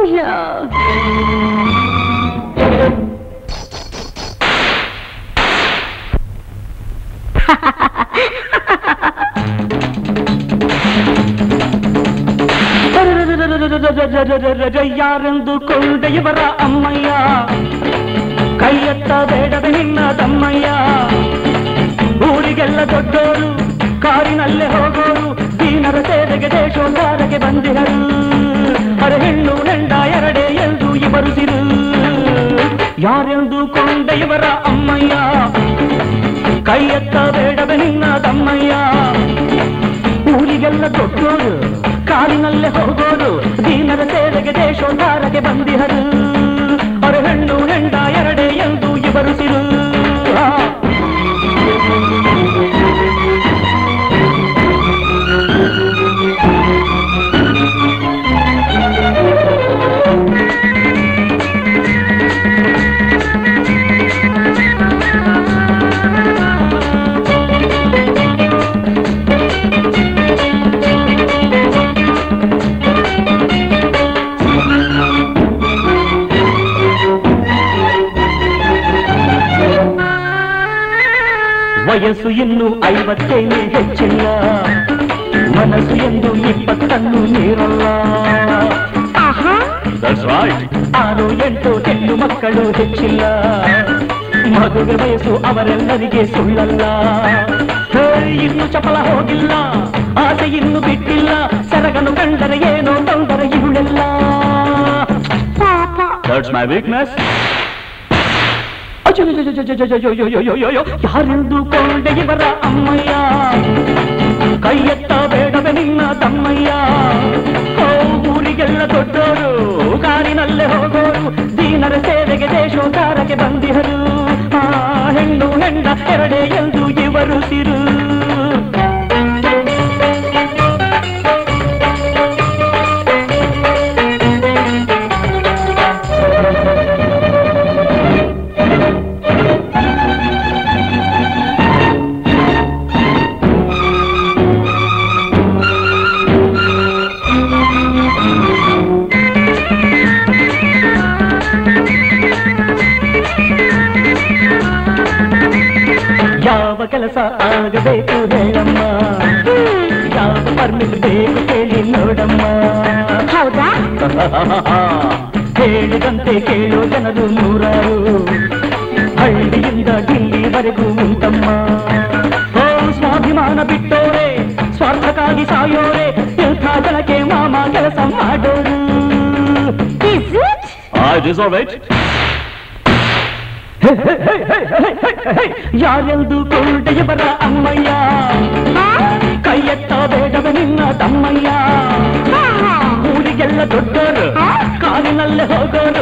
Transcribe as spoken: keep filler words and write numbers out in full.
ಯಾರೆಂದು ಕೊಂಡೆಯವರ ಅಮ್ಮಯ್ಯ ಕೈಯತ್ತ ಬೇಡವೆ ನಿನ್ನ ತಮ್ಮಯ್ಯ ಊರಿಗೆಲ್ಲ ದೊಡ್ಡೋರು ಕಾರಿನಲ್ಲೇ ಹೋಗೋರು ದೀನರ ಸೇವೆಗೆ ದೇಶೋದ್ಧಾರಕ್ಕೆ ಬಂದಿರರು ಅರ ಹೆಣ್ಣು ನೆಂಡ ಎರಡೇ ಎಂದು ಇವರು ಸಿರು ಯಾರೆಂದು ಕೊಂಡೆಯವರ ಅಮ್ಮಯ್ಯ ಕೈಯತ್ತ ಬೇಡವೆ ನಿನ್ನ ತಮ್ಮಯ್ಯ ಊರಿಗೆಲ್ಲ ದೊಡ್ಡೋರು ಕಾರಿನಲ್ಲೇ ಹೋಗೋರು ದೀನರ ಸೇವೆಗೆ ದೇಶೋದ್ಧಾರಕ್ಕೆ ಬಂದಿಹರು ಅವರ ಹೆಣ್ಣು ಹೆಂಡ ಎರಡೇ ಎಂದು ಇವರು ಸಿರು ವಯಸ್ಸು ಇನ್ನು ಐವತ್ತೇನೇ ಹೆಚ್ಚಿಲ್ಲ ಮನಸ್ಸು ಎಂದು ಇಪ್ಪತ್ತನ್ನು ಮೀರಲ್ಲ ಆರು ಎಂಟು ಹೆಣ್ಣು ಮಕ್ಕಳು ಹೆಚ್ಚಿಲ್ಲ ಮಗುವೆ ವಯಸ್ಸು ಅವರೆಲ್ಲರಿಗೆ ಸುಳ್ಳಲ್ಲ ಇನ್ನು ಚಪಲ ಹೋಗಿಲ್ಲ ಆಸೆ ಇನ್ನು ಬಿಟ್ಟಿಲ್ಲ ಸರಗನು ಕಂಡರೆ ಏನೋ ತೊಂದರೆ ಇವಳೆಲ್ಲ That's my weakness. ಯಾರೆಂದು ಕೊಂಡೆಯವರ ಅಮ್ಮಯ್ಯ ಕೈಯತ್ತ ಬೇಡವೆ ನಿನ್ನ ತಮ್ಮಯ್ಯ ಊರಿಗೆಲ್ಲ ದೊಡ್ಡೋರು ಕಾರಿನಲ್ಲೇ ಹೋಗೋರು ದೀನರ ಸೇವೆಗೆ ದೇಶೋದ್ಧಾರಕ್ಕೆ ಬಂದಿಹರು ಆ ಹೆಣ್ಣು ಹೆಂಡ ಎರಡೇ ಎಂದು ಇವರು ಸಿರು ಯಾವ ಕೆಲಸ ಆಗಬೇಕು ಹೇಳಮ್ಮ ಯಾವ ಪರ್ಮಿಟ್ ಬೇಕು ಕೇಳಿ ನೋಡಮ್ಮ ಹೌದಾ ಹೇಳಿದಂತೆ ಕೇಳೋ ಜನರು ನೂರಾರು ಹಳ್ಳಿಯಿಂದ ಡಿಲ್ಲಿವರೆಗೂ ಉಂಟಮ್ಮ ಓ ಸ್ವಾಭಿಮಾನ ಬಿಟ್ಟೋರೆ ಸ್ವಾರ್ಥಕ್ಕಾಗಿ ಸಾಯೋರೆ ಇಂಥ ಜನಕ್ಕೆ ಮಾಮ ಕೆಲಸ ಮಾಡೋರು ಯಾರೆಂದು ಕೊಂಡೆಯವರ ಅಮ್ಮಯ್ಯ ಕೈಯತ್ತ ಬೇಡವೆ ನಿನ್ನ ತಮ್ಮಯ್ಯ ಊರಿಗೆಲ್ಲ ದೊಡ್ಡೋರು ಕಾರಿನಲ್ಲೇ ಹೋಗೋರು